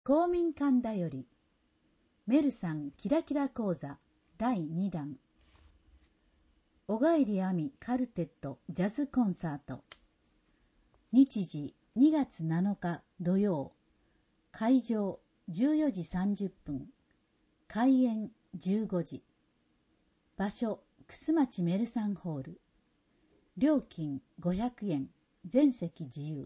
公民館だよりメルさんキラキラ講座第2弾小帰り亜美カルテットジャズコンサート日時2月7日土曜会場14時30分開演15時場所楠町メルサンホール料金500円全席自由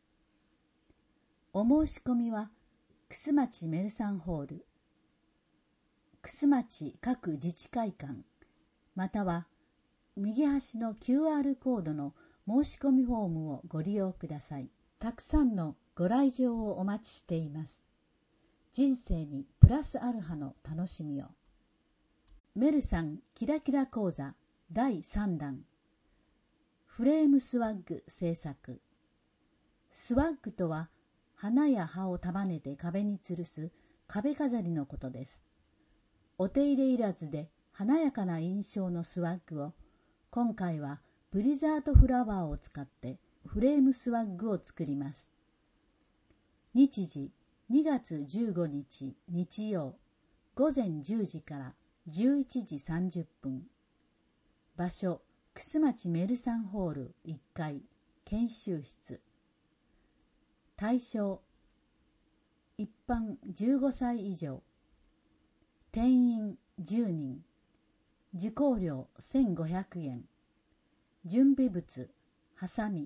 お申し込みは楠町メルサンホール楠町各自治会館または右端の QR コードの申し込みフォームをご利用ください。たくさんのご来場をお待ちしています。人生にプラスアルファの楽しみを。メルさんキラキラ講座第3弾フレームスワッグ制作スワッグとは花や葉を束ねて壁に吊るす壁飾りのことです。お手入れいらずで華やかな印象のスワッグを今回はブリザートフラワーを使ってフレームスワッグを作ります。日時2月15日日曜午前10時から11時30分場所楠町メルサンホール1階研修室対象一般15歳以上定員10人受講料1500円準備物ハサミ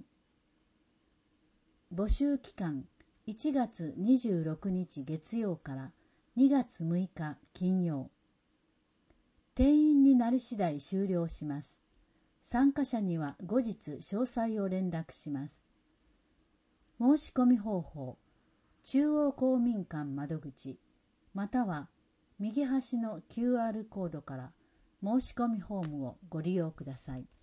募集期間1月26日月曜から2月6日金曜定員になり次第終了します。参加者には後日詳細を連絡します。申し込み方法中央公民館窓口または右端の QR コードから申し込みフォームをご利用ください。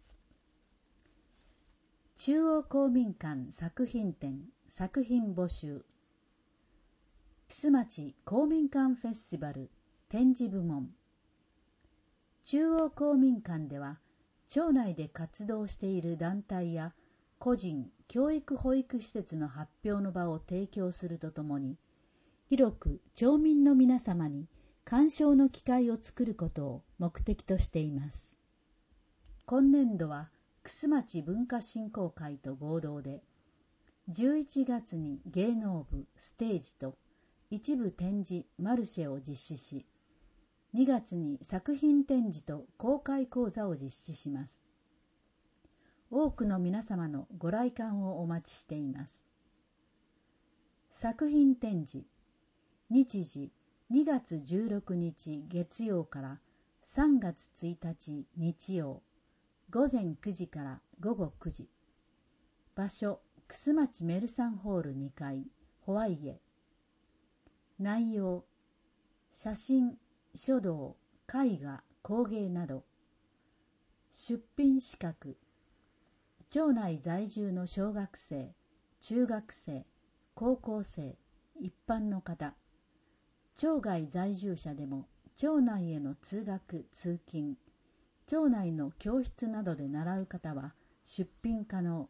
中央公民館作品展作品募集楠町公民館フェスティバル展示部門中央公民館では町内で活動している団体や個人教育保育施設の発表の場を提供するとともに広く町民の皆様に鑑賞の機会を作ることを目的としています。今年度は楠町文化振興会と合同で11月に芸能部ステージと一部展示マルシェを実施し2月に作品展示と公開講座を実施します。多くの皆様のご来館をお待ちしています。作品展示日時2月16日月曜から3月1日日曜午前9時から午後9時場所楠町メルサンホール2階ホワイエ内容写真書道絵画工芸など出品資格町内在住の小学生中学生高校生一般の方町外在住者でも町内への通学通勤町内の教室などで習う方は出品可能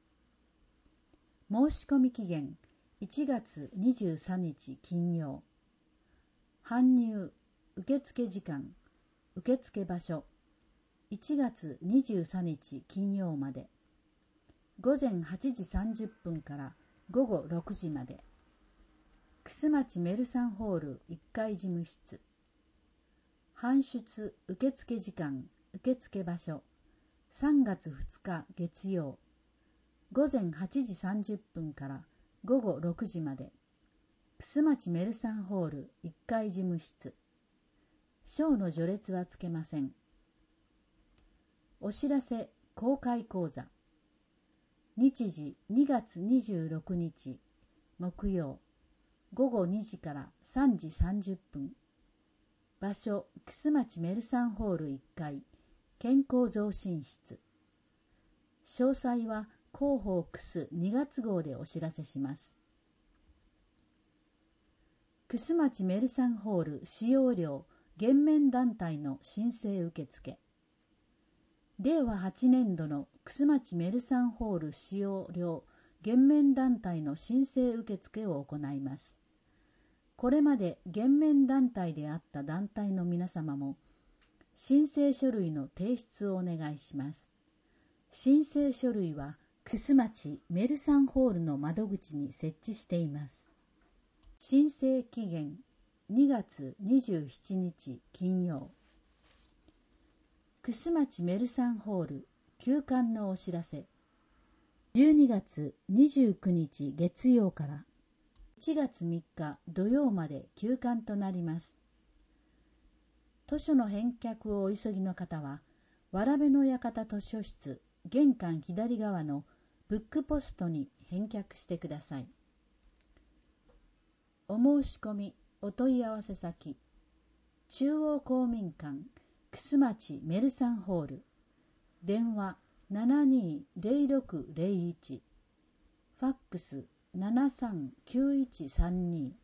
申し込み期限1月23日金曜搬入受付時間受付場所1月23日金曜まで午前8時30分から午後6時まで楠町メルサンホール1階事務室搬出受付時間受付場所3月2日月曜午前8時30分から午後6時まで楠町メルサンホール1階事務室賞の序列はつけません。お知らせ公開講座日時2月26日木曜午後2時から3時30分場所楠町メルサンホール1階健康増進室詳細は広報楠2月号でお知らせします。楠町メルサンホール使用料減免団体の申請受付令和8年度の楠町メルサンホール使用料減免団体の申請受付を行います。 これまで減免団体であった団体の皆様も、申請書類の提出をお願いします。申請書類は、楠町メルサンホールの窓口に設置しています。申請期限2月27日金曜。楠町メルサンホール休館のお知らせ。12月29日月曜から1月3日土曜まで休館となります。図書の返却をお急ぎの方は、わらべの館図書室玄関左側のブックポストに返却してください。お申し込みお問い合わせ先、中央公民館楠町メルサンホール、電話720601、ファックス739132